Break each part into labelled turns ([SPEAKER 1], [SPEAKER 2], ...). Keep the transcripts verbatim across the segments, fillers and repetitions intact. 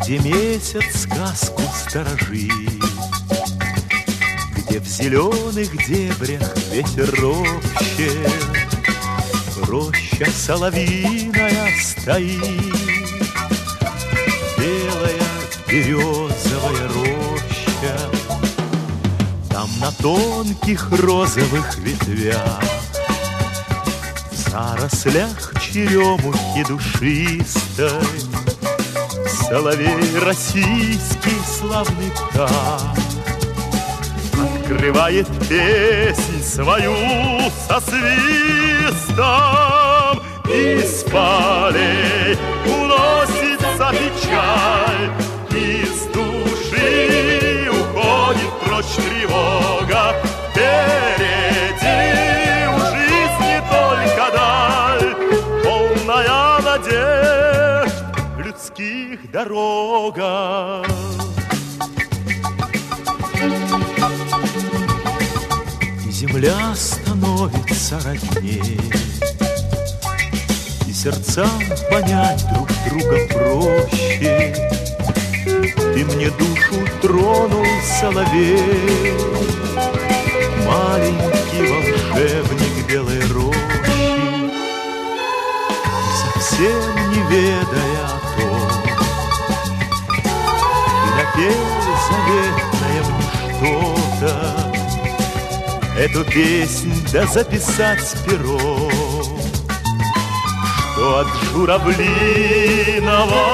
[SPEAKER 1] Где месяц сказку сторожит, где в зеленых дебрях ветер роще, роща соловьиная стоит, белая березовая роща. Там на тонких розовых ветвях, в зарослях черемухи душистой, соловей российский славный птах открывает песнь свою со свистом. Из полей уносится печаль, из души уходит прочь тревога. Впереди у жизни только даль, полная надежд в людских дорогах. И земля становится родней, и сердцам понять друг друга проще. Ты мне душу тронул, соловей, маленький волшебник белой рощи, совсем не ведая о том, ты напел заветное мне что-то. Эту песнь да записать с пером, что от журавлиного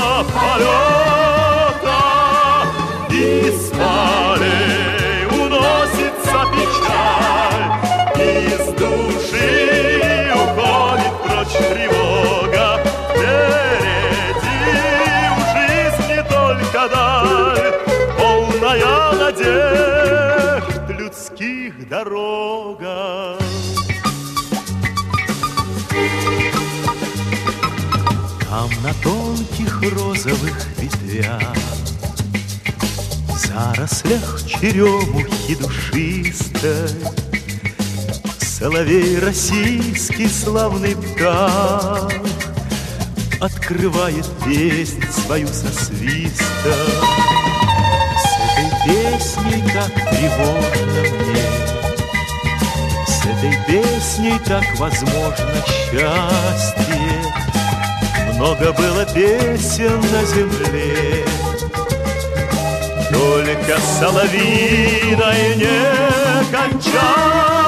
[SPEAKER 1] полета из полей уносится печаль, из души уходит прочь тревога. Впереди у жизни только даль, полная надежд в людских дорогах. Там на тонких розовых ветвях, в зарослях черемухи душистой, соловей российский славный птах открывает песнь свою со свистом. С этой песней так тревожно мне, с этой песней так возможно счастье. Много было песен на земле, только соловьиной не кончалась.